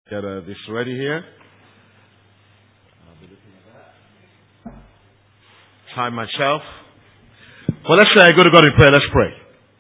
Get this ready here. Time myself. Well, let's go to God in prayer. Let's pray.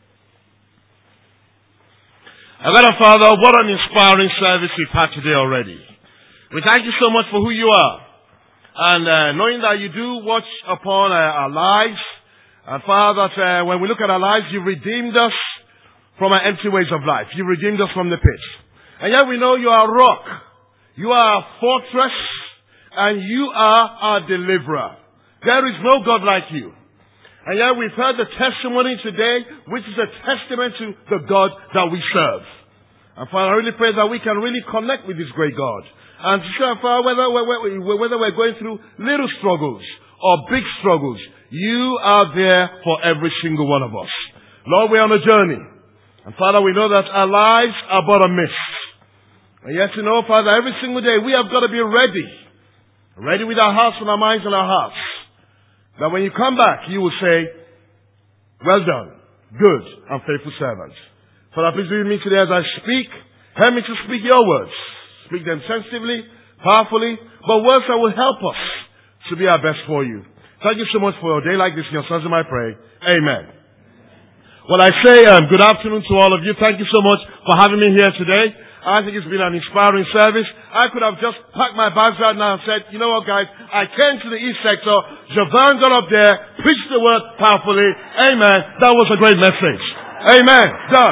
Our Father, what an inspiring service we've had today already. We thank you so much for who you are. And knowing that you do watch upon our lives. And Father, when we look at our lives, you redeemed us from our empty ways of life. You redeemed us from the pit. And yet we know you are a rock. You are a fortress. And you are our deliverer. There is no God like you. And yet we've heard the testimony today, which is a testament to the God that we serve. And Father, I really pray that we can really connect with this great God. And Father, whether we're going through little struggles or big struggles, you are there for every single one of us. Lord, we're on a journey. And Father, we know that our lives are but a mist. And yet, Father, every single day we have got to be ready. Ready with our hearts and our minds and our hearts. That when you come back, you will say, well done, good and faithful servant. Father, please be with me today as I speak. Help me to speak your words. Speak them sensitively, powerfully, but words that will help us to be our best for you. Thank you so much for a day like this. In your son's name I pray. Amen. Well, I say good afternoon to all of you. Thank you so much for having me here today. I think it's been an inspiring service. I could have just packed my bags right now and said, you know what, guys, I came to the East Sector. Javan got up there, preached the word powerfully. Amen. That was a great message. Amen. Done.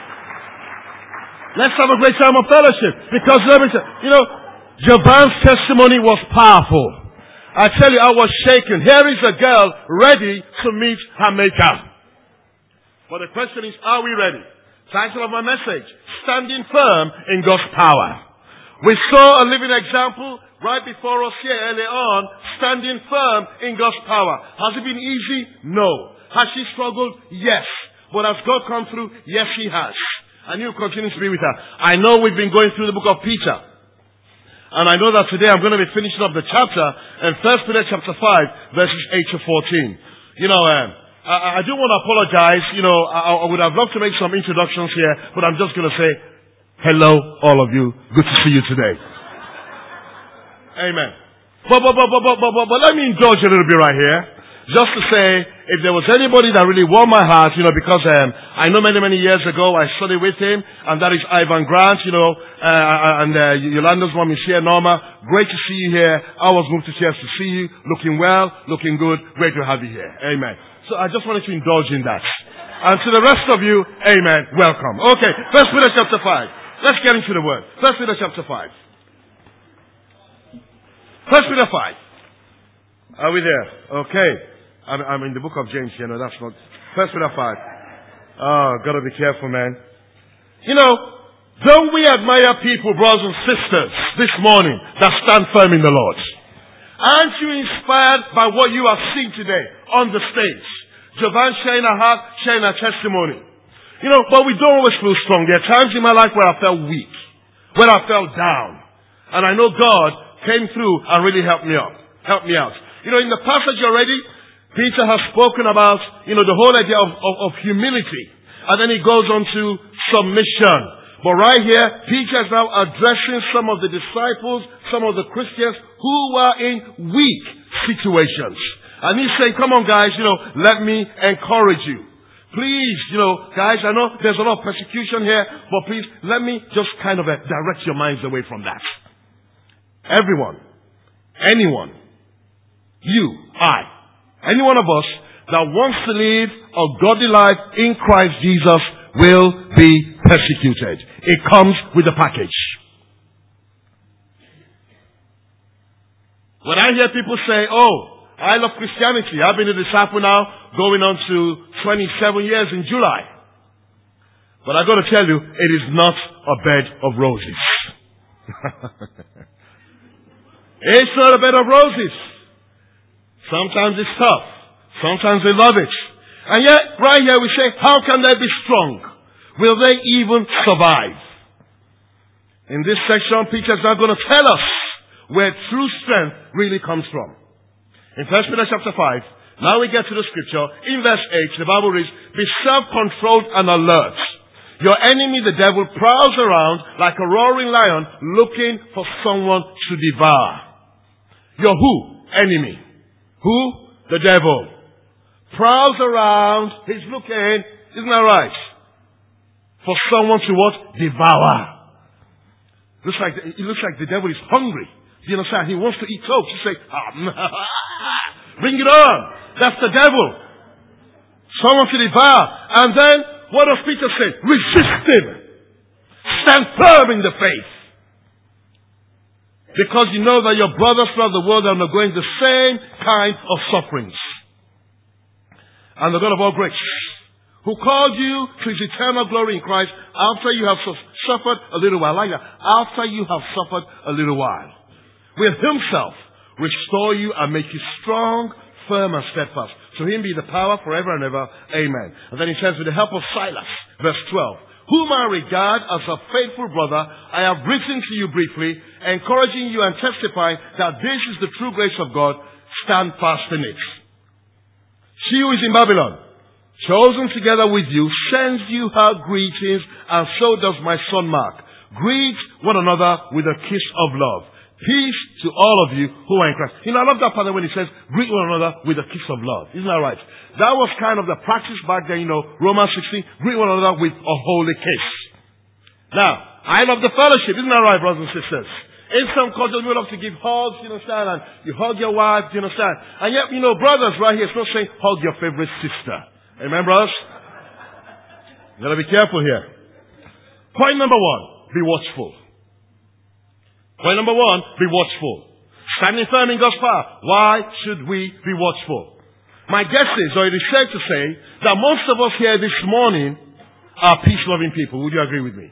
Let's have a great time of fellowship. Because let me tell you, Javan's testimony was powerful. I tell you, I was shaken. Here is a girl ready to meet her maker. But the question is, are we ready? Title of my message, Standing Firm in God's Power. We saw a living example right before us here earlier on, standing firm in God's power. Has it been easy? No. Has she struggled? Yes. But has God come through? Yes, He has. And He will continue to be with her. I know we've been going through the book of Peter. And I know that today I'm going to be finishing up the chapter in 1 Peter chapter 5, verses 8 to 14. I do want to apologize. I would have loved to make some introductions here, but I'm just going to say, hello, all of you. Good to see you today. Amen. But let me indulge a little bit right here. Just to say, if there was anybody that really warmed my heart, because I know many years ago I studied with him, and that is Ivan Grant, and Yolanda's mom is here, Norma. Great to see you here. I was moved to tears to see you. Looking well, looking good. Great to have you here. Amen. So I just wanted to indulge in that. And to the rest of you, amen, welcome. Okay, 1 Peter chapter 5. Let's get into the word. 1 Peter chapter 5. 1 Peter 5. Are we there? Okay. I'm in the book of James here. No, that's not. 1 Peter 5. Oh, gotta be careful, man. Don't we admire people, brothers and sisters, this morning that stand firm in the Lord? Aren't you inspired by what you have seen today on the stage? Javan sharing her heart, sharing her testimony. But we don't always feel strong. There are times in my life where I felt weak, where I felt down. And I know God came through and really helped me out. In the passage already, Peter has spoken about, the whole idea of humility. And then he goes on to submission. But right here, Peter is now addressing some of the disciples, some of the Christians who were in weak situations. And he's saying, come on guys, let me encourage you. Please, guys, I know there's a lot of persecution here, but please, let me just kind of direct your minds away from that. Everyone, anyone, you, any one of us that wants to live a godly life in Christ Jesus will be persecuted. It comes with a package. When I hear people say, I love Christianity. I've been a disciple now going on to 27 years in July. But I've got to tell you, it is not a bed of roses. It's not a bed of roses. Sometimes it's tough. Sometimes they love it. And yet, right here we say, how can they be strong? Will they even survive? In this section, Peter is now going to tell us where true strength really comes from. In 1 Peter chapter 5, now we get to the scripture. In verse 8, the Bible reads, be self-controlled and alert. Your enemy, the devil, prowls around like a roaring lion looking for someone to devour. Your who? Enemy. Who? The devil. Prowls around. He's looking. Isn't that right? For someone to what? Devour. It looks like the devil is hungry. Do you understand? He wants to eat toast. You say, bring it on. That's the devil. Someone to devour. And then, what does Peter say? Resist him. Stand firm in the faith. Because you know that your brothers throughout the world are undergoing the same kind of sufferings. And the God of all grace, who called you to his eternal glory in Christ after you have suffered a little while. Like that. After you have suffered a little while. Will himself restore you and make you strong, firm and steadfast. To him be the power forever and ever. Amen. And then he says, with the help of Silas, verse 12, whom I regard as a faithful brother, I have written to you briefly, encouraging you and testifying that this is the true grace of God. Stand fast in it. She who is in Babylon, chosen together with you, sends you her greetings, and so does my son Mark. Greet one another with a kiss of love. Peace to all of you who are in Christ. You know, I love that part when he says, greet one another with a kiss of love. Isn't that right? That was kind of the practice back then, Romans 16, greet one another with a holy kiss. Now, I love the fellowship. Isn't that right, brothers and sisters? In some cultures, we love to give hugs, you understand, and you hug your wife, you understand. And yet, brothers right here, it's not saying hug your favorite sister. Amen, brothers? You gotta be careful here. Point number 1, be watchful. Point number 1, be watchful. Standing firm in God's power. Why should we be watchful? My guess is, or it is safe to say, that most of us here this morning are peace-loving people. Would you agree with me?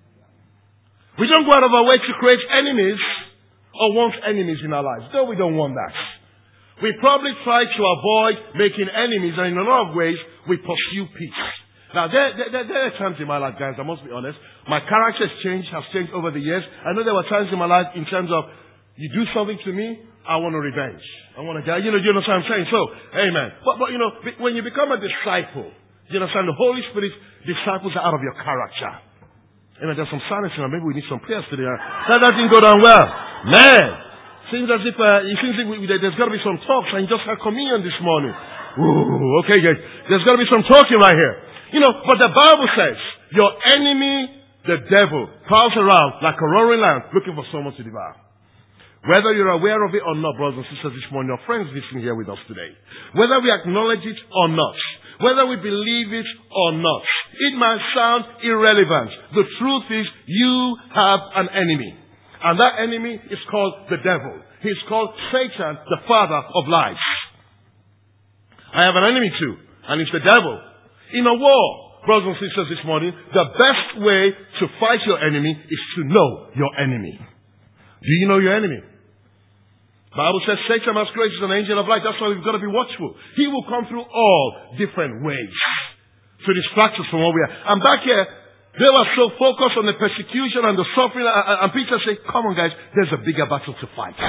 We don't go out of our way to create enemies or want enemies in our lives. Though we don't want that. We probably try to avoid making enemies, and in a lot of ways, we pursue peace. Now, there are times in my life, guys, I must be honest. My character has changed over the years. I know there were times in my life in terms of, you do something to me, I want a revenge. I want to get, you understand what I'm saying? So, amen. But, when you become a disciple, you understand, the Holy Spirit disciples are out of your character. Amen. There's some silence here. Maybe we need some prayers today. That didn't go down well. Man. Seems as if, there's got to be some talks. I just had communion this morning. Ooh, okay, guys. There's got to be some talking right here. But the Bible says, your enemy, the devil, prowls around like a roaring lion looking for someone to devour. Whether you're aware of it or not, brothers and sisters, this morning, your friends listening here with us today. Whether we acknowledge it or not. Whether we believe it or not. It might sound irrelevant. The truth is, you have an enemy. And that enemy is called the devil. He's called Satan, the father of lies. I have an enemy too, and it's the devil. In a war, brothers and sisters, this morning, the best way to fight your enemy is to know your enemy. Do you know your enemy? The Bible says Satan masquerades as an angel of light. That's why we've got to be watchful. He will come through all different ways to distract us from what we are. And back here, they were so focused on the persecution and the suffering, and Peter said, come on guys, there's a bigger battle to fight.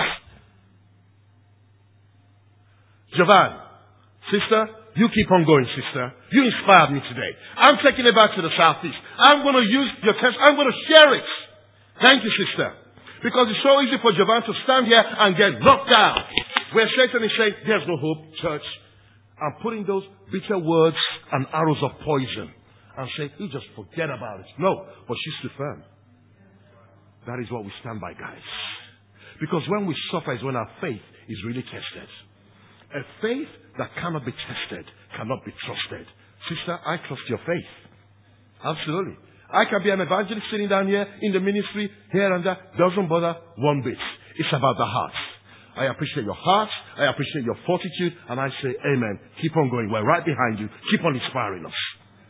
Javan, sister, you keep on going, sister. You inspired me today. I'm taking it back to the southeast. I'm going to use your test. I'm going to share it. Thank you, sister. Because it's so easy for Javan to stand here and get knocked down. Where Satan is saying, there's no hope, church. I'm putting those bitter words and arrows of poison. And say, you just forget about it. No, but she stood firm. That is what we stand by, guys. Because when we suffer is when our faith is really tested. A faith that cannot be tested cannot be trusted. Sister, I trust your faith. Absolutely. I can be an evangelist sitting down here in the ministry, here and there. Doesn't bother one bit. It's about the heart. I appreciate your heart. I appreciate your fortitude. And I say, amen. Keep on going. We're right behind you. Keep on inspiring us.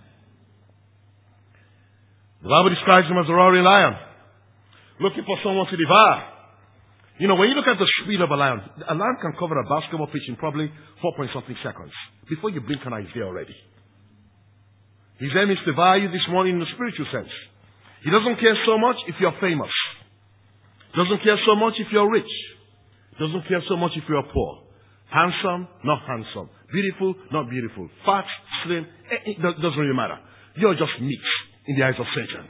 The Bible describes him as a roaring lion, looking for someone to devour. When you look at the speed of a lion can cover a basketball pitch in probably 4-point-something seconds. Before you blink an eye, he's there already. His aim is to devour you this morning in the spiritual sense. He doesn't care so much if you're famous. Doesn't care so much if you're rich. Doesn't care so much if you're poor. Handsome, not handsome. Beautiful, not beautiful. Fat, slim, it doesn't really matter. You're just mixed. in the eyes of Satan.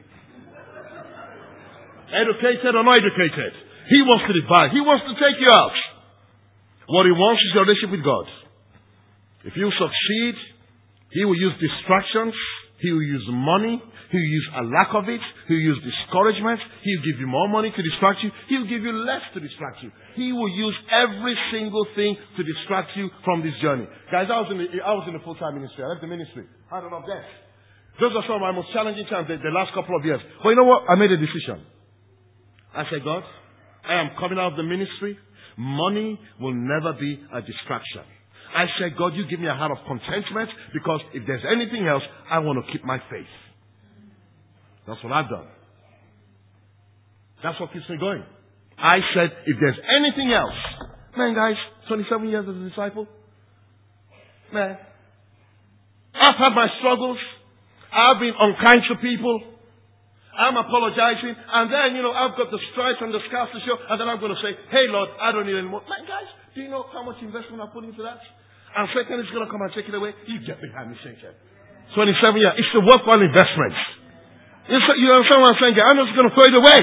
Educated or not educated, he wants to divide. He wants to take you out. What he wants is your relationship with God. If you succeed, he will use distractions. He will use money. He will use a lack of it. He will use discouragement. He will give you more money to distract you. He will give you less to distract you. He will use every single thing to distract you from this journey. Guys, I was in the full-time ministry. I left the ministry. I don't know this. Those are some of my most challenging times the last couple of years. But you know what? I made a decision. I said, God, I am coming out of the ministry. Money will never be a distraction. I said, God, you give me a heart of contentment, because if there's anything else, I want to keep my faith. That's what I've done. That's what keeps me going. I said, if there's anything else, man, guys, 27 years as a disciple, man, I've had my struggles. I've been unkind to people. I'm apologizing. And then, I've got the stripes and the scars to show. And then I'm going to say, hey, Lord, I don't need any more. Man, guys, do you know how much investment I put into that? And Satan is going to come and take it away. You get behind me, Satan. 27 years. It's a worthwhile investment. You understand what I'm saying? I'm just going to throw it away.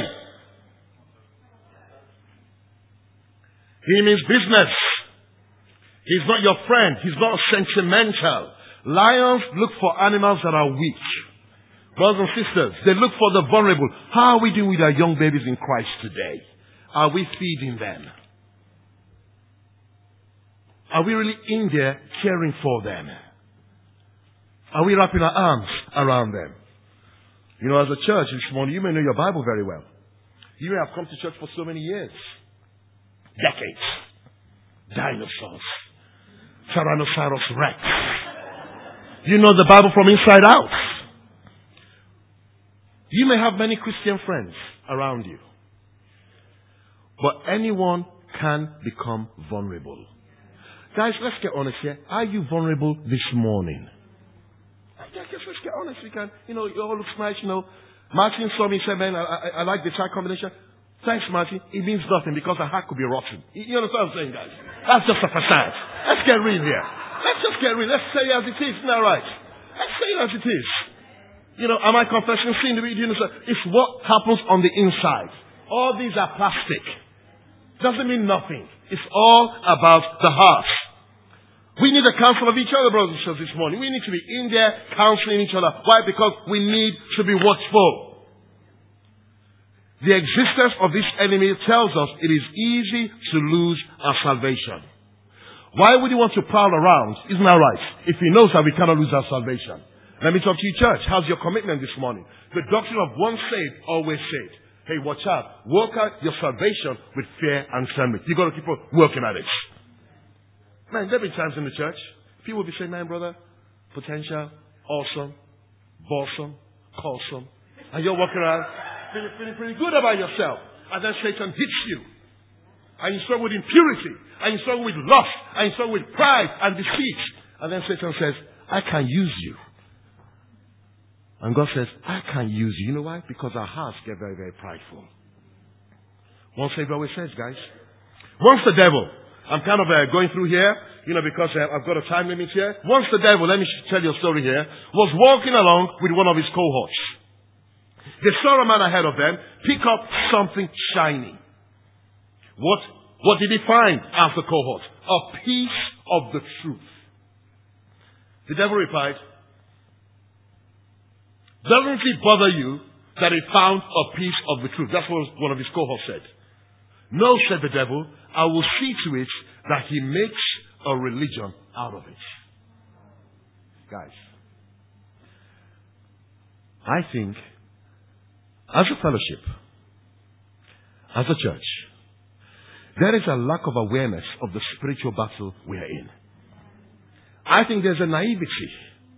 He means business. He's not your friend. He's not sentimental. Lions look for animals that are weak. Brothers and sisters, they look for the vulnerable. How are we doing with our young babies in Christ today? Are we feeding them? Are we really in there caring for them? Are we wrapping our arms around them? As a church this morning, you may know your Bible very well. You may have come to church for so many years. Decades. Dinosaurs. Tyrannosaurus Rex. You know the Bible from inside out. You may have many Christian friends around you. But anyone can become vulnerable. Guys, let's get honest here. Are you vulnerable this morning? Let's get honest. We can, it all looks nice, Martin saw me and said, man, I like the tie combination. Thanks, Martin. It means nothing because the heart could be rotten. You understand what I'm saying, guys? That's just a facade. Let's get real here. Let's just get real. Let's say it as it is. Isn't that right? Let's say it as it is. Am I confessing sin? It's what happens on the inside. All these are plastic. Doesn't mean nothing. It's all about the heart. We need the counsel of each other, brothers and sisters, this morning. We need to be in there counseling each other. Why? Because we need to be watchful. The existence of this enemy tells us it is easy to lose our salvation. Why would he want to prowl around? Isn't that right? If he knows that we cannot lose our salvation. Let me talk to you, church. How's your commitment this morning? The doctrine of once saved, always saved. Hey, watch out. Work out your salvation with fear and trembling. You've got to keep on working at it. Man, there have been times in the church, people will be saying, man, brother, potential, awesome, bosom, cawsome. And you're walking around feeling pretty good about yourself. And then Satan hits you. And you struggle with impurity. And you struggle with lust. And you struggle with pride and deceit. And then Satan says, I can use you. And God says, I can use you. You know why? Because our hearts get very, very prideful. Once saved, always says, guys. Once the devil, I'm kind of going through here, because I've got a time limit here. Once the devil, let me tell you a story here, was walking along with one of his cohorts. They saw a man ahead of them pick up something shiny. What did he find? Asked the cohort. A piece of the truth. The devil replied, doesn't it bother you that he found a piece of the truth? That's what one of his cohorts said. No, said the devil, I will see to it that he makes a religion out of it. Guys, I think as a fellowship, as a church, there is a lack of awareness of the spiritual battle we are in. I think there's a naivety.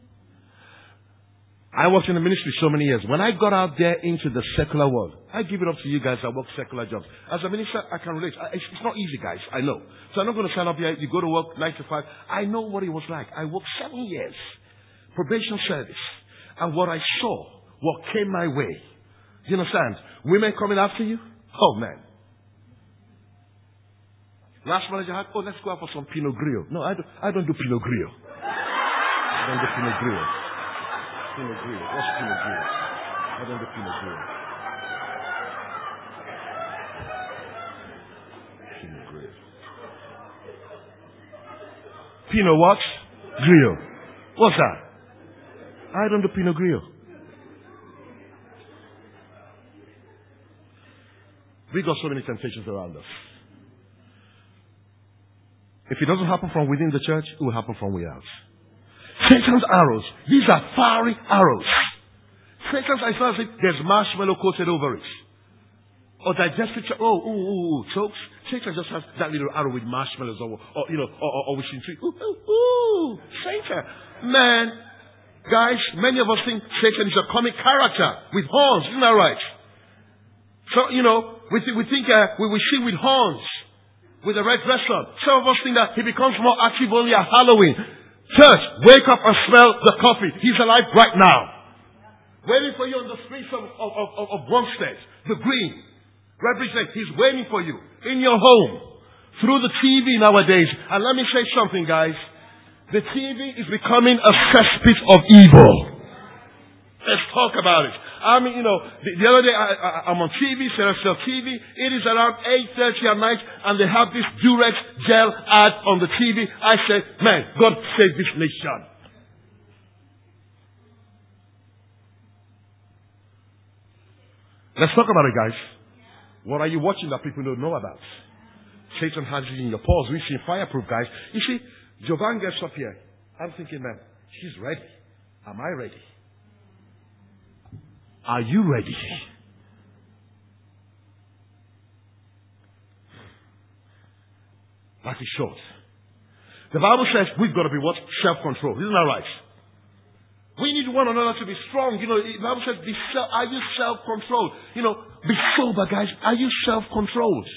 I worked in the ministry so many years. When I got out there into the secular world, I give it up to you guys that work secular jobs. As a minister, I can relate. It's not easy, guys. I know. So I'm not going to stand up here. You go to work 9 to 5. I know what it was like. I worked 7 years. Probation service. And what I saw, what came my way. Do you understand? Women coming after you? Oh, man. Last manager had, let's go out for some Pinot Grillo. No, I don't do Pinot Grillo. I don't do Pinot Grillo. Pinot Grillo. What's Pinot Grillo? I don't do Pinot Grill. Pinot Grill. Pinot what? Grill. What's that? I don't do Pinot Grill. We got so many temptations around us. If it doesn't happen from within the church, it will happen from without. Satan's arrows. These are fiery arrows. Satan's, I said, there's marshmallow coated over it. Or digestive, chokes. Satan just has that little arrow with marshmallows or wishing tree. Satan. Man, guys, many of us think Satan is a comic character with horns. Isn't that right? So, we think we see with horns, with a red dress on. Some of us think that he becomes more active only at Halloween. Church, wake up and smell the coffee. He's alive right now. Waiting for you on the streets of Wanstead, the Green. Represent, he's waiting for you in your home, through the TV nowadays. And let me say something, guys. The TV is becoming a cesspit of evil. Let's talk about it. I mean, the other day I'm on TV, Celestial TV. It is around 8:30 at night, and they have this Durex gel ad on the TV. I said, man, God save this nation. Let's talk about it, guys. What are you watching that people don't know about? Satan has it in your paws. We see fireproof, guys. You see, Jovan gets up here. I'm thinking, man, she's ready. Am I ready? Are you ready? Life is short. The Bible says we've got to be what? Self-control. Isn't that right? We need one another to be strong. The Bible says, are you self-controlled? Be sober, guys. Are you self-controlled?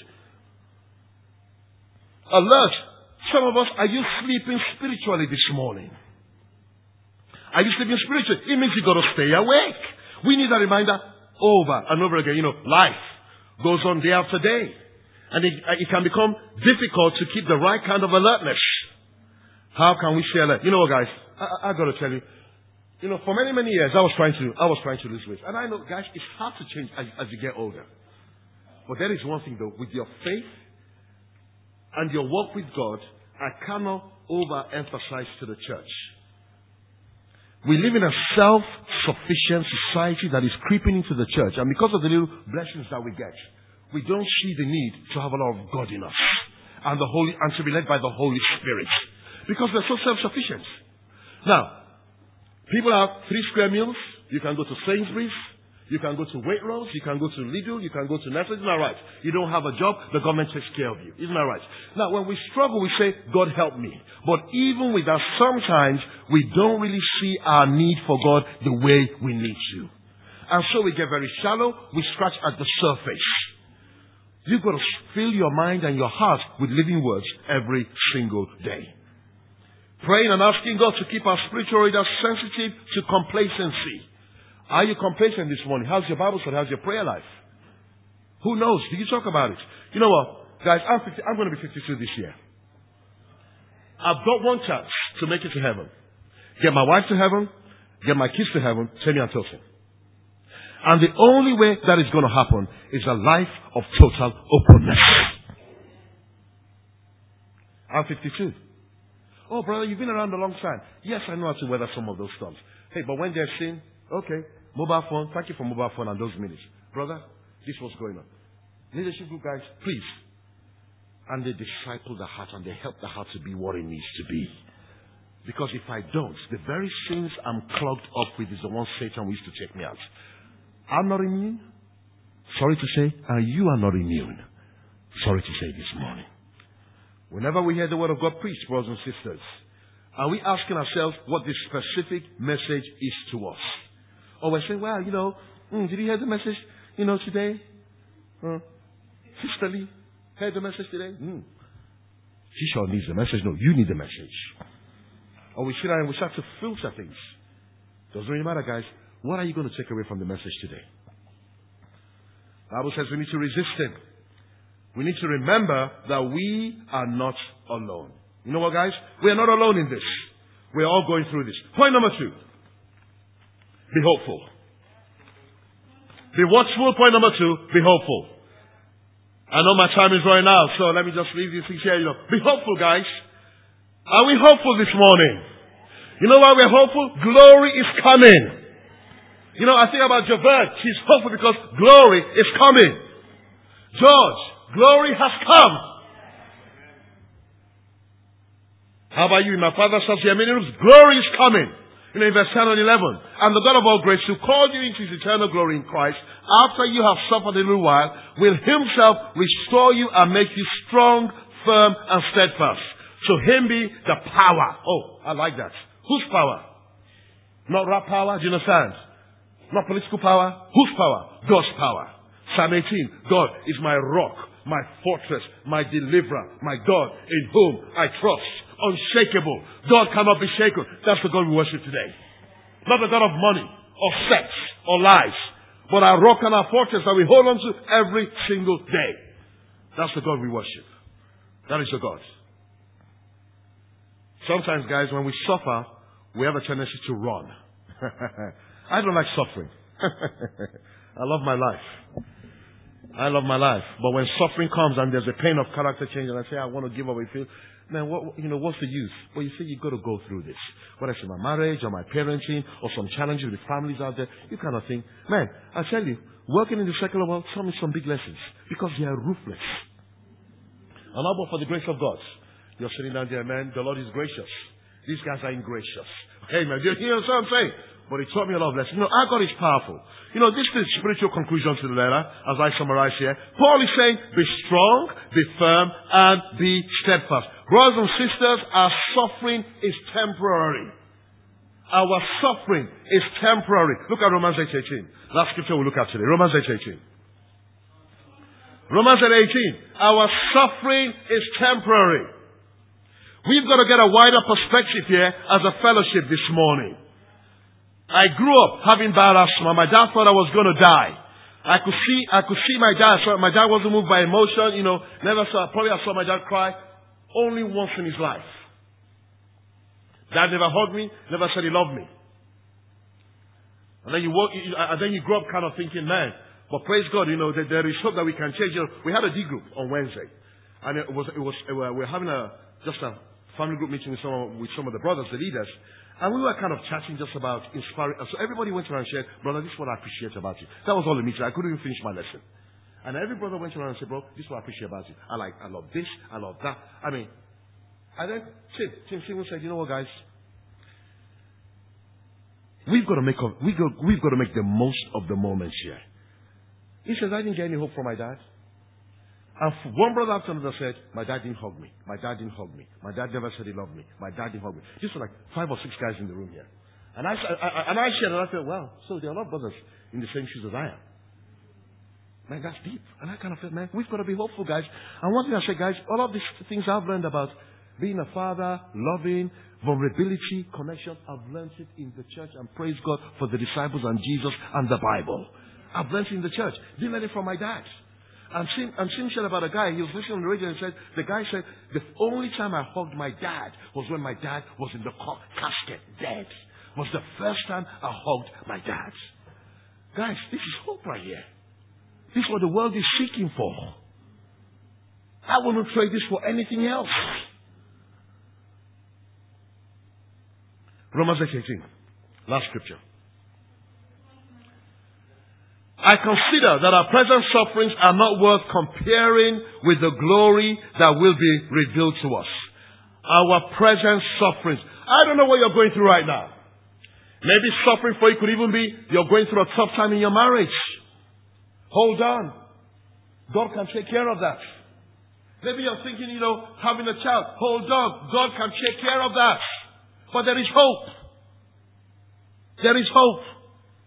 Alert. Some of us, are you sleeping spiritually this morning? Are you sleeping spiritually? It means you've got to stay awake. We need a reminder over and over again. Life goes on day after day. And it can become difficult to keep the right kind of alertness. How can we stay alert? You know what, guys? I got to tell you. For many, many years, I was trying to lose weight. And I know, guys, it's hard to change as you get older. But there is one thing, though. With your faith and your walk with God, I cannot overemphasize to the church. We live in a self-sufficient society that is creeping into the church. And because of the little blessings that we get, we don't see the need to have a lot of God in us. And to be led by the Holy Spirit. Because we're so self-sufficient. Now, people have 3 square meals. You can go to Sainsbury's. You can go to Waitrose. You can go to Lidl. You can go to Netflix. Isn't that right? You don't have a job. The government takes care of you. Isn't that right? Now, when we struggle, we say, God help me. But even with that, sometimes we don't really see our need for God the way we need to. And so we get very shallow. We scratch at the surface. You've got to fill your mind and your heart with living words every single day. Praying and asking God to keep our spiritual readers sensitive to complacency. Are you complacent this morning? How's your Bible study? How's your prayer life? Who knows? Did you talk about it? You know what? Guys, I'm going to be 52 this year. I've got one chance to make it to heaven. Get my wife to heaven. Get my kids to heaven. Tell me and Tilton. And the only way that is going to happen is a life of total openness. I'm 52. Oh, brother, you've been around a long time. Yes, I know how to weather some of those storms. Hey, but when there's sin, okay, mobile phone, thank you for mobile phone and those minutes. Brother, this was going on. Leadership group guys, please. And they disciple the heart and they help the heart to be what it needs to be. Because if I don't, the very sins I'm clogged up with is the one Satan used to take me out. I'm not immune. Sorry to say, and you are not immune. Sorry to say this morning. Whenever we hear the word of God preached, brothers and sisters, are we asking ourselves what the specific message is to us? Or we're saying, well, did you hear the message, today? Sister Lee, heard the message today? She sure needs the message. No, you need the message. Or we sit down and we start to filter things. Doesn't really matter, guys. What are you going to take away from the message today? The Bible says we need to resist him. We need to remember that we are not alone. You know what, guys? We are not alone in this. We are all going through this. Point number 2. Be hopeful. Be watchful. Point number 2, be hopeful. I know my time is running out, so let me just leave these things here. Be hopeful, guys. Are we hopeful this morning? You know why we're hopeful? Glory is coming. I think about Javert. She's hopeful because glory is coming. George, glory has come. How about you? My father's house here, many rooms. Glory is coming. In verse 10 and 11. And the God of all grace, who called you into his eternal glory in Christ, after you have suffered a little while, will himself restore you and make you strong, firm, and steadfast. So him be the power. Oh, I like that. Whose power? Not rap power, do you understand? Not political power. Whose power? God's power. Psalm 18. God is my rock, my fortress, my deliverer, my God in whom I trust. Unshakable. God cannot be shaken. That's the God we worship today. Not the God of money or sex or lies, but our rock and our fortress that we hold on to every single day. That's the God we worship. That is the God. Sometimes, guys, when we suffer, we have a tendency to run. I don't like suffering. I love my life. I love my life. But when suffering comes and there's a pain of character change and I say, I want to give up, I feel, man, what's the use? Well, you see, you've got to go through this. Whether it's in my marriage or my parenting or some challenges with families out there, you kind of think, man, I tell you, working in the secular world taught me some big lessons because they are ruthless. And how about for the grace of God? You're sitting down there, man, the Lord is gracious. These guys are ingracious. Hey, man, you hear what I'm saying? But it taught me a lot of lessons. Our God is powerful. This is the spiritual conclusion to the letter, as I summarize here. Paul is saying, be strong, be firm, and be steadfast. Brothers and sisters, our suffering is temporary. Our suffering is temporary. Look at Romans 8:18. Last scripture we'll look at today. Romans 8:18. Romans 8:18. Our suffering is temporary. We've got to get a wider perspective here as a fellowship this morning. I grew up having bad asthma. My dad thought I was going to die. I could see my dad. So my dad wasn't moved by emotion. Probably I saw my dad cry only once in his life. Dad never hugged me, never said he loved me. And then you grow up kind of thinking, man, but praise God, that there is hope that we can change. We had a D group on Wednesday, and we're having just a family group meeting with some of the brothers, the leaders. And we were kind of chatting just about inspiring. So everybody went around and said, brother, this is what I appreciate about you. That was all the meeting. I couldn't even finish my lesson. And every brother went around and said, bro, this is what I appreciate about you. I love this. I love that. And then Tim Simon said, you know what, guys? We've got to make the most of the moments here. He says, I didn't get any hope from my dad. And one brother after another said, my dad didn't hug me. My dad didn't hug me. My dad never said he loved me. My dad didn't hug me. Just like 5 or 6 guys in the room here. And I shared and I felt, wow, so there are a lot of brothers in the same shoes as I am. Man, that's deep. And I kind of felt, man, we've got to be hopeful, guys. And one thing I say, guys, all of these things I've learned about being a father, loving, vulnerability, connection, I've learned it in the church. And praise God for the disciples and Jesus and the Bible. I've learned it in the church. Didn't learn it from my dad. And Sim said about a guy, he was listening on the radio and said, the guy said, the only time I hugged my dad was when my dad was in the casket, dead. Was the first time I hugged my dad. Guys, this is hope right here. This is what the world is seeking for. I wouldn't trade this for anything else. Romans 8:18. Last scripture. I consider that our present sufferings are not worth comparing with the glory that will be revealed to us. Our present sufferings. I don't know what you're going through right now. Maybe suffering for you could even be you're going through a tough time in your marriage. Hold on. God can take care of that. Maybe you're thinking, having a child. Hold on. God can take care of that. But there is hope. There is hope.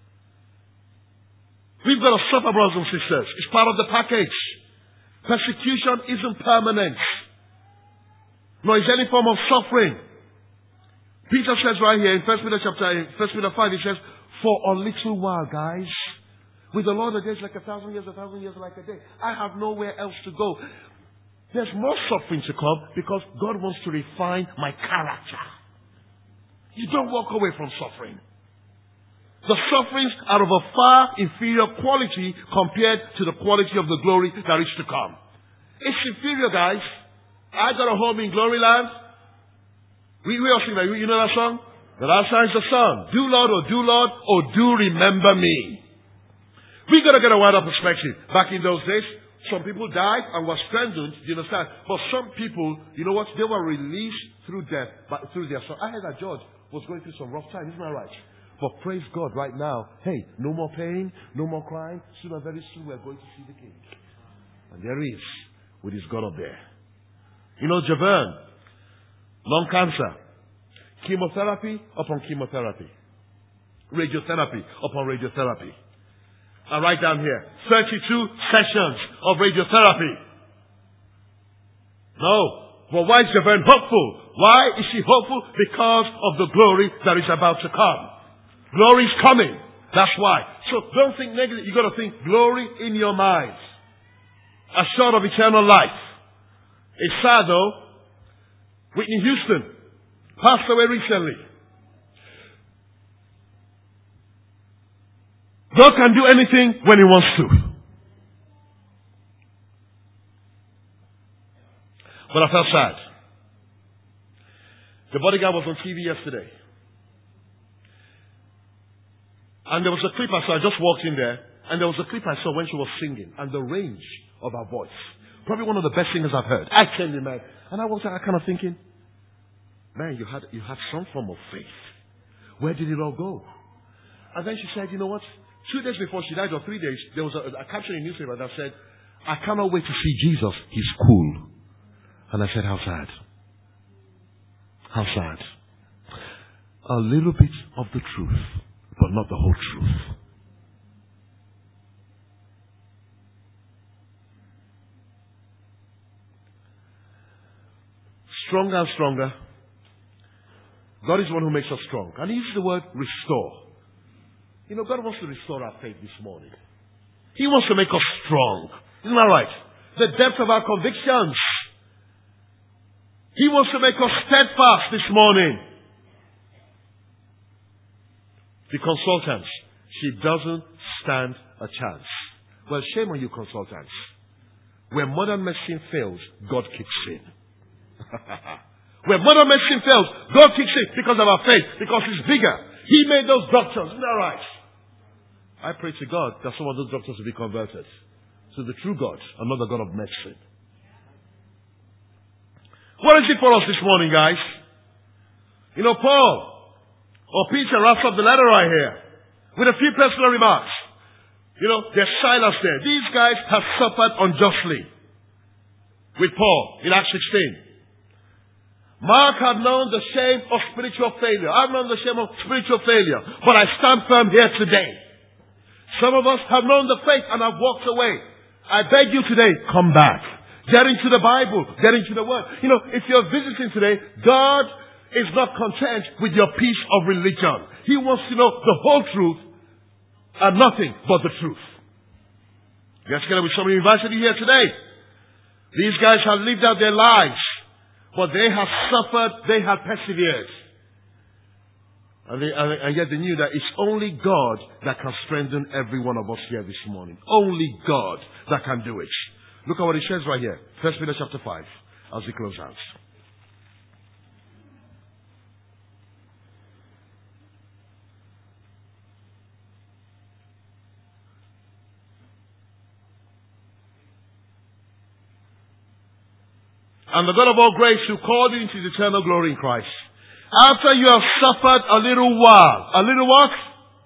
We've got to suffer, brothers and sisters. It's part of the package. Persecution isn't permanent. Nor is any form of suffering. Peter says right here in 1 Peter 5, he says, for a little while, guys. With the Lord, a day is like 1,000 years, 1,000 years like a day. I have nowhere else to go. There's more suffering to come because God wants to refine my character. You don't walk away from suffering. The sufferings are of a far inferior quality compared to the quality of the glory that is to come. It's inferior, guys. I got a home in glory land. We all sing that. You know that song? The last time's the song. Do Lord, oh do remember me. We got to get a wider perspective. Back in those days, some people died and were strengthened. Do you understand? But some people, you know what? They were released through death, but through their son. I heard that George was going through some rough time. Isn't that right? But praise God right now. Hey, no more pain, no more crying. Soon and very soon we're going to see the King. And there he is, with his God up there. You know, Javern, lung cancer, chemotherapy upon chemotherapy, radiotherapy upon radiotherapy. And right down here, 32 sessions of radiotherapy. No. But why is Javern hopeful? Why is she hopeful? Because of the glory that is about to come. Glory is coming. That's why. So don't think negative. You've got to think glory in your mind. Assured of eternal life. It's sad though. Whitney Houston passed away recently. God can do anything when He wants to. But I felt sad. The bodyguard was on TV yesterday. And there was a clip I saw. I just walked in there. And there was a clip I saw when she was singing. And the range of her voice. Probably one of the best singers I've heard. I tell you, man. And I was kind of thinking, man, you had some form of faith. Where did it all go? And then she said, you know what? 2 days before she died, or 3 days, there was a caption in the newspaper that said, I cannot wait to see Jesus. He's cool. And I said, how sad. How sad. A little bit of the truth, but not the whole truth. Stronger and stronger. God is the one who makes us strong. And He uses the word restore. You know, God wants to restore our faith this morning. He wants to make us strong. Isn't that right? The depth of our convictions. He wants to make us steadfast this morning. The consultants, she doesn't stand a chance. Well, shame on you consultants. When modern medicine fails, God kicks in. When modern medicine fails, God kicks in because of our faith, because He's bigger. He made those doctors. Isn't that right? I pray to God that some of those doctors will be converted to the true God and not the God of medicine. What is it for us this morning, guys? You know, Paul or Peter wraps up the letter right here with a few personal remarks. You know, there's Silas there. These guys have suffered unjustly with Paul in Acts 16. Mark had known the shame of spiritual failure. I've known the shame of spiritual failure. But I stand firm here today. Some of us have known the faith and have walked away. I beg you today, come back. Get into the Bible. Get into the Word. You know, if you're visiting today, God is not content with your piece of religion. He wants to know the whole truth and nothing but the truth. Yes, together with somebody who invited you here today. These guys have lived out their lives. But they have suffered, they have persevered. And yet they knew that it's only God that can strengthen every one of us here this morning. Only God that can do it. Look at what it says right here. 1 Peter chapter 5, as we close out. And the God of all grace who called you into His eternal glory in Christ. After you have suffered a little while. A little what?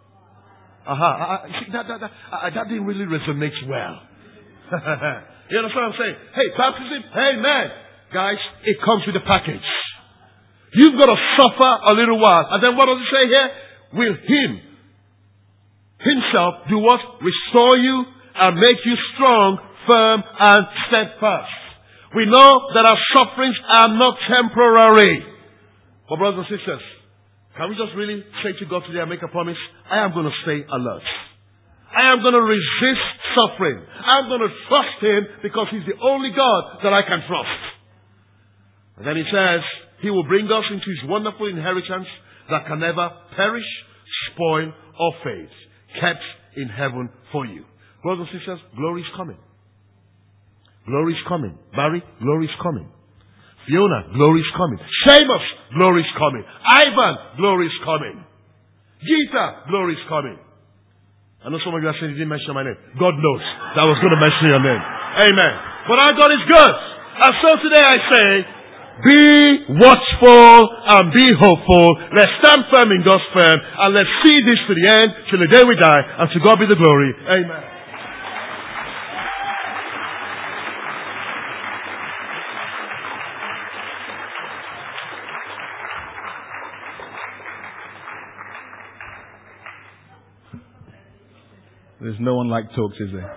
See, that didn't really resonate well. You understand what I'm saying? Hey, baptism, hey man. Guys, it comes with a package. You've got to suffer a little while. And then what does it say here? Will Him Himself do what? Restore you and make you strong, firm, and steadfast. We know that our sufferings are not temporary. But brothers and sisters, can we just really say to God today and make a promise? I am going to stay alert. I am going to resist suffering. I'm going to trust Him because He's the only God that I can trust. And then He says, He will bring us into His wonderful inheritance that can never perish, spoil of faith kept in heaven for you. Brothers and sisters, glory is coming. Glory is coming. Barry, glory is coming. Fiona, glory is coming. Seamus, glory is coming. Ivan, glory is coming. Gita, glory is coming. I know some of you are saying you didn't mention my name. God knows that I was going to mention your name. Amen. But our God is good. And so today I say, be watchful and be hopeful. Let's stand firm in God's firm and let's see this to the end till the day we die. And to God be the glory. Amen. There's no one like Talks, is there?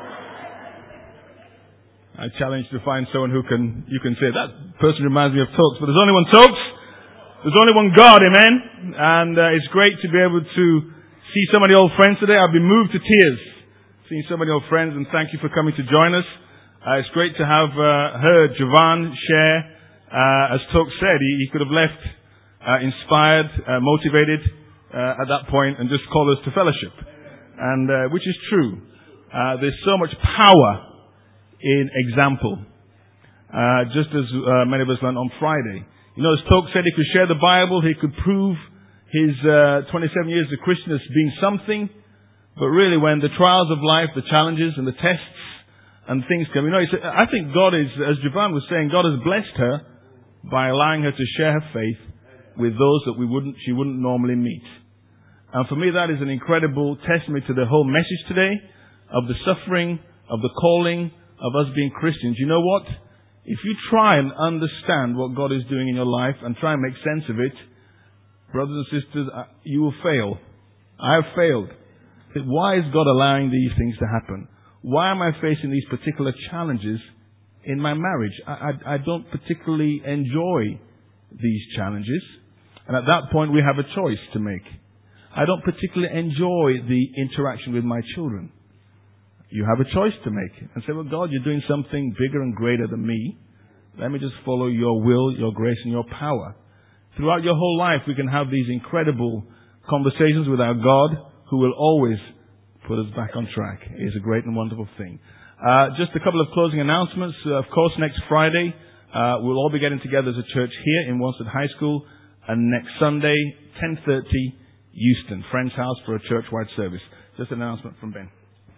I challenge you to find someone you can say, that person reminds me of Talks, but there's only one Talks. There's only one God, amen? And it's great to be able to see so many old friends today. I've been moved to tears seeing so many old friends, and thank you for coming to join us. It's great to have heard Javan share. As Talks said, he could have left inspired, motivated at that point and just called us to fellowship. And which is true. There's so much power in example. Just as many of us learned on Friday. You know, as Talks said, he could share the Bible, he could prove his 27 years as a Christian as being something, but really when the trials of life, the challenges and the tests and things come, you know, he said, I think God is, as Javan was saying, God has blessed her by allowing her to share her faith with those that she wouldn't normally meet. And for me, that is an incredible testimony to the whole message today of the suffering, of the calling, of us being Christians. You know what? If you try and understand what God is doing in your life and try and make sense of it, brothers and sisters, you will fail. I have failed. Why is God allowing these things to happen? Why am I facing these particular challenges in my marriage? I don't particularly enjoy these challenges. And at that point, we have a choice to make. I don't particularly enjoy the interaction with my children. You have a choice to make. And say, well, God, you're doing something bigger and greater than me. Let me just follow your will, your grace, and your power. Throughout your whole life, we can have these incredible conversations with our God, who will always put us back on track. It is a great and wonderful thing. Just a couple of closing announcements. Of course, next Friday, we'll all be getting together as a church here in Wanstead High School. And next Sunday, 10:30, Euston, Friend's House for a church-wide service. Just an announcement from Ben.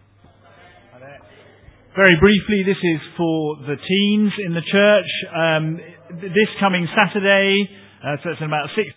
Very briefly, this is for the teens in the church. This coming Saturday, so it's in about 6